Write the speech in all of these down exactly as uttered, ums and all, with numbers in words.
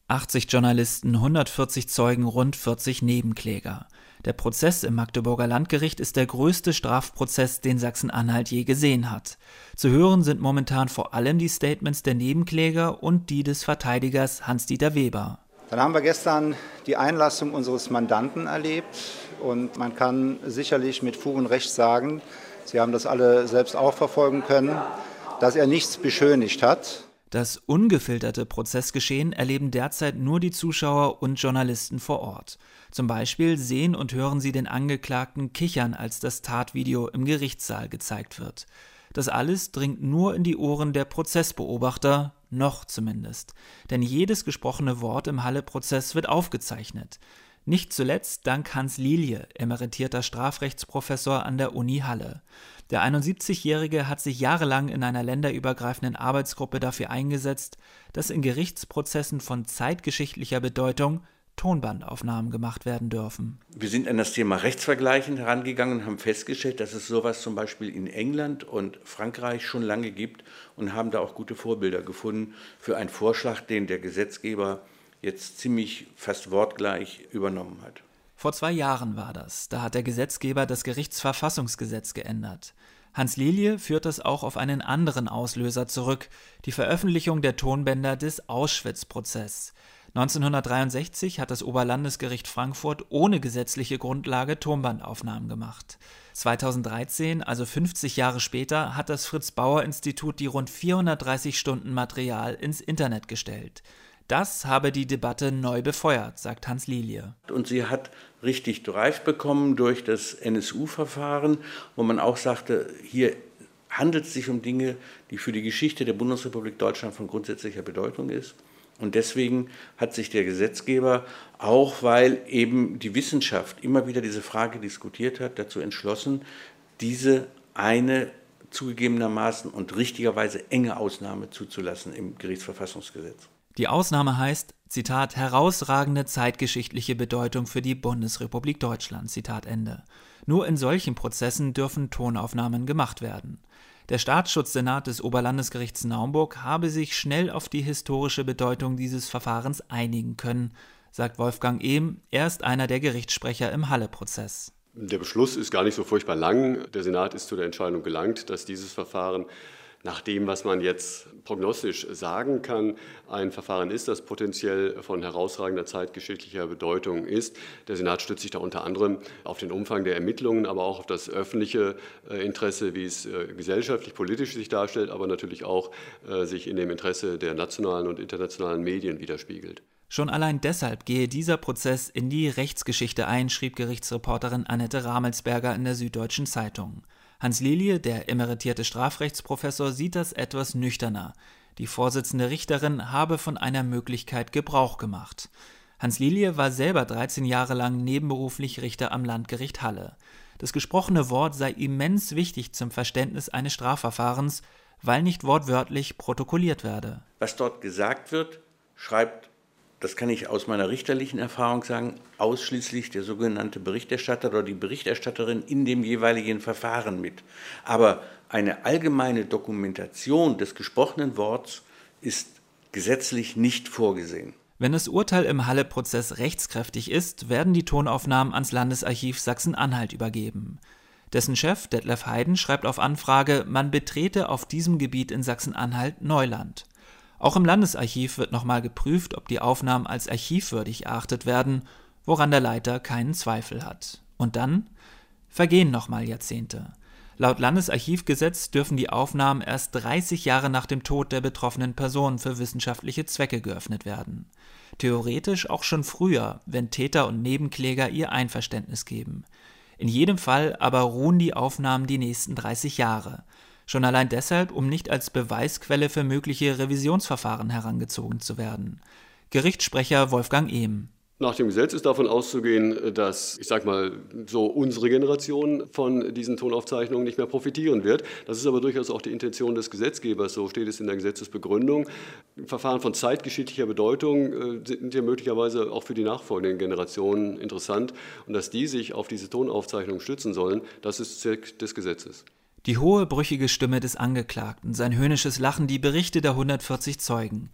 achtzig Journalisten, hundertvierzig Zeugen, rund vierzig Nebenkläger. Der Prozess im Magdeburger Landgericht ist der größte Strafprozess, den Sachsen-Anhalt je gesehen hat. Zu hören sind momentan vor allem die Statements der Nebenkläger und die des Verteidigers Hans-Dieter Weber. Dann haben wir gestern die Einlassung unseres Mandanten erlebt und man kann sicherlich mit Fug und Recht sagen, Sie haben das alle selbst auch verfolgen können, dass er nichts beschönigt hat. Das ungefilterte Prozessgeschehen erleben derzeit nur die Zuschauer und Journalisten vor Ort. Zum Beispiel sehen und hören sie den Angeklagten kichern, als das Tatvideo im Gerichtssaal gezeigt wird. Das alles dringt nur in die Ohren der Prozessbeobachter, noch zumindest. Denn jedes gesprochene Wort im Halle-Prozess wird aufgezeichnet. Nicht zuletzt dank Hans Lilie, emeritierter Strafrechtsprofessor an der Uni Halle. Der einundsiebzigjährige hat sich jahrelang in einer länderübergreifenden Arbeitsgruppe dafür eingesetzt, dass in Gerichtsprozessen von zeitgeschichtlicher Bedeutung Tonbandaufnahmen gemacht werden dürfen. Wir sind an das Thema Rechtsvergleichen herangegangen und haben festgestellt, dass es sowas zum Beispiel in England und Frankreich schon lange gibt und haben da auch gute Vorbilder gefunden für einen Vorschlag, den der Gesetzgeber jetzt ziemlich fast wortgleich übernommen hat. Vor zwei Jahren war das. Da hat der Gesetzgeber das Gerichtsverfassungsgesetz geändert. Hans Lilie führt das auch auf einen anderen Auslöser zurück, die Veröffentlichung der Tonbänder des Auschwitz-Prozesses. neunzehnhundertdreiundsechzig hat das Oberlandesgericht Frankfurt ohne gesetzliche Grundlage Tonbandaufnahmen gemacht. zweitausenddreizehn, also fünfzig Jahre später, hat das Fritz-Bauer-Institut die rund vierhundertdreißig Stunden Material ins Internet gestellt. Das habe die Debatte neu befeuert, sagt Hans Lilie. Und sie hat richtig Drive bekommen durch das N S U-Verfahren, wo man auch sagte, hier handelt es sich um Dinge, die für die Geschichte der Bundesrepublik Deutschland von grundsätzlicher Bedeutung ist. Und deswegen hat sich der Gesetzgeber, auch weil eben die Wissenschaft immer wieder diese Frage diskutiert hat, dazu entschlossen, diese eine zugegebenermaßen und richtigerweise enge Ausnahme zuzulassen im Gerichtsverfassungsgesetz. Die Ausnahme heißt, Zitat, herausragende zeitgeschichtliche Bedeutung für die Bundesrepublik Deutschland, Zitat Ende. Nur in solchen Prozessen dürfen Tonaufnahmen gemacht werden. Der Staatsschutzsenat des Oberlandesgerichts Naumburg habe sich schnell auf die historische Bedeutung dieses Verfahrens einigen können, sagt Wolfgang Ehm, er ist einer der Gerichtssprecher im Halle-Prozess. Der Beschluss ist gar nicht so furchtbar lang. Der Senat ist zu der Entscheidung gelangt, dass dieses Verfahren nach dem, was man jetzt prognostisch sagen kann, ein Verfahren ist, das potenziell von herausragender zeitgeschichtlicher Bedeutung ist. Der Senat stützt sich da unter anderem auf den Umfang der Ermittlungen, aber auch auf das öffentliche Interesse, wie es gesellschaftlich, politisch sich darstellt, aber natürlich auch sich in dem Interesse der nationalen und internationalen Medien widerspiegelt. Schon allein deshalb gehe dieser Prozess in die Rechtsgeschichte ein, schrieb Gerichtsreporterin Annette Ramelsberger in der Süddeutschen Zeitung. Hans Lilie, der emeritierte Strafrechtsprofessor, sieht das etwas nüchterner. Die Vorsitzende Richterin habe von einer Möglichkeit Gebrauch gemacht. Hans Lilie war selber dreizehn Jahre lang nebenberuflich Richter am Landgericht Halle. Das gesprochene Wort sei immens wichtig zum Verständnis eines Strafverfahrens, weil nicht wortwörtlich protokolliert werde. Was dort gesagt wird, schreibt, das kann ich aus meiner richterlichen Erfahrung sagen, ausschließlich der sogenannte Berichterstatter oder die Berichterstatterin in dem jeweiligen Verfahren mit. Aber eine allgemeine Dokumentation des gesprochenen Worts ist gesetzlich nicht vorgesehen. Wenn das Urteil im Halle-Prozess rechtskräftig ist, werden die Tonaufnahmen ans Landesarchiv Sachsen-Anhalt übergeben. Dessen Chef, Detlef Heiden, schreibt auf Anfrage, man betrete auf diesem Gebiet in Sachsen-Anhalt Neuland. Auch im Landesarchiv wird nochmal geprüft, ob die Aufnahmen als archivwürdig erachtet werden, woran der Leiter keinen Zweifel hat. Und dann vergehen nochmal Jahrzehnte. Laut Landesarchivgesetz dürfen die Aufnahmen erst dreißig Jahre nach dem Tod der betroffenen Person für wissenschaftliche Zwecke geöffnet werden. Theoretisch auch schon früher, wenn Täter und Nebenkläger ihr Einverständnis geben. In jedem Fall aber ruhen die Aufnahmen die nächsten dreißig Jahre. Schon allein deshalb, um nicht als Beweisquelle für mögliche Revisionsverfahren herangezogen zu werden. Gerichtssprecher Wolfgang Ehm. Nach dem Gesetz ist davon auszugehen, dass, ich sag mal, so unsere Generation von diesen Tonaufzeichnungen nicht mehr profitieren wird. Das ist aber durchaus auch die Intention des Gesetzgebers, so steht es in der Gesetzesbegründung. Verfahren von zeitgeschichtlicher Bedeutung sind ja möglicherweise auch für die nachfolgenden Generationen interessant. Und dass die sich auf diese Tonaufzeichnungen stützen sollen, das ist Zweck des Gesetzes. Die hohe, brüchige Stimme des Angeklagten, sein höhnisches Lachen, die Berichte der hundertvierzig Zeugen.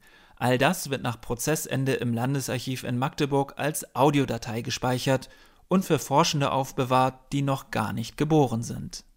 All das wird nach Prozessende im Landesarchiv in Magdeburg als Audiodatei gespeichert und für Forschende aufbewahrt, die noch gar nicht geboren sind.